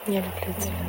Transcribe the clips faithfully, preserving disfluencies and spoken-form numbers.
Я люблю тебя.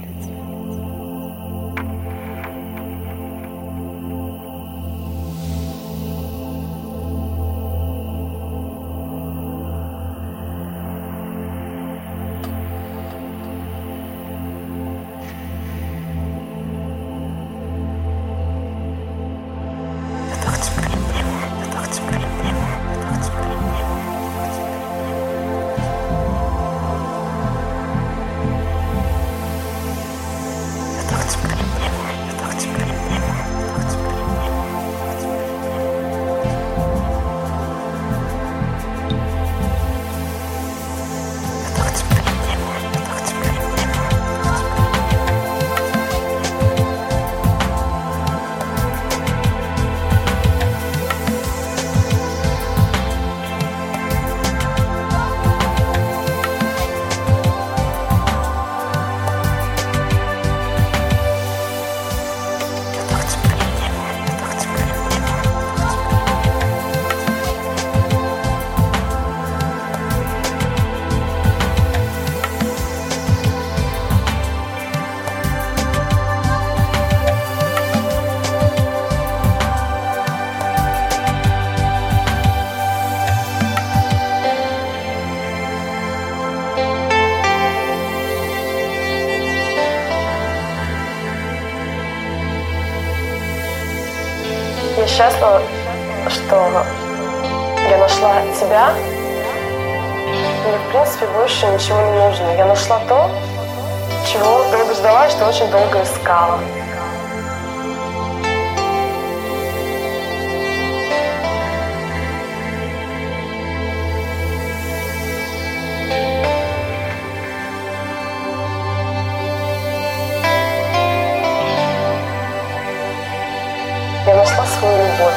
Я счастлива, что я нашла тебя. Мне, в принципе, больше ничего не нужно. Я нашла то, чего долго ждала, что очень долго искала. Я нашла свою любовь.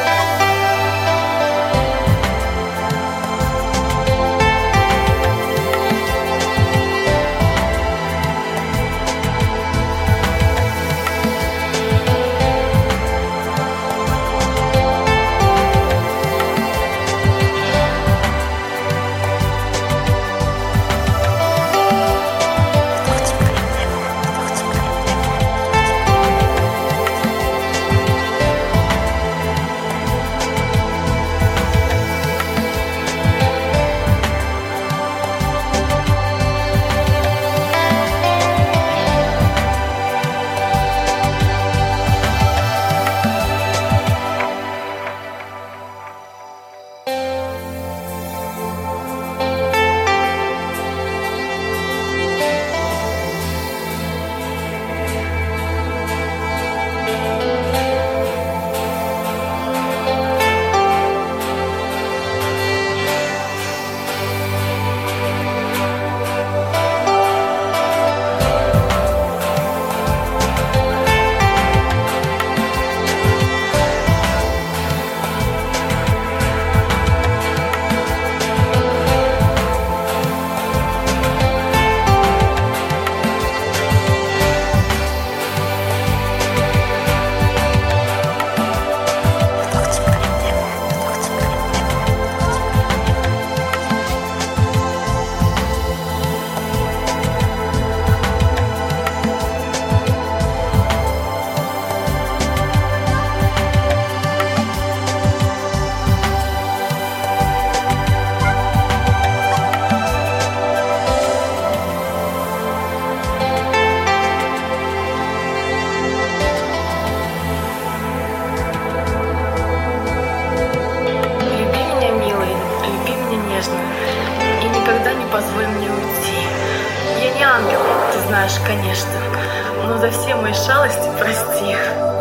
И никогда не позволь мне уйти. Я не ангел, ты знаешь, конечно, но за все мои шалости прости.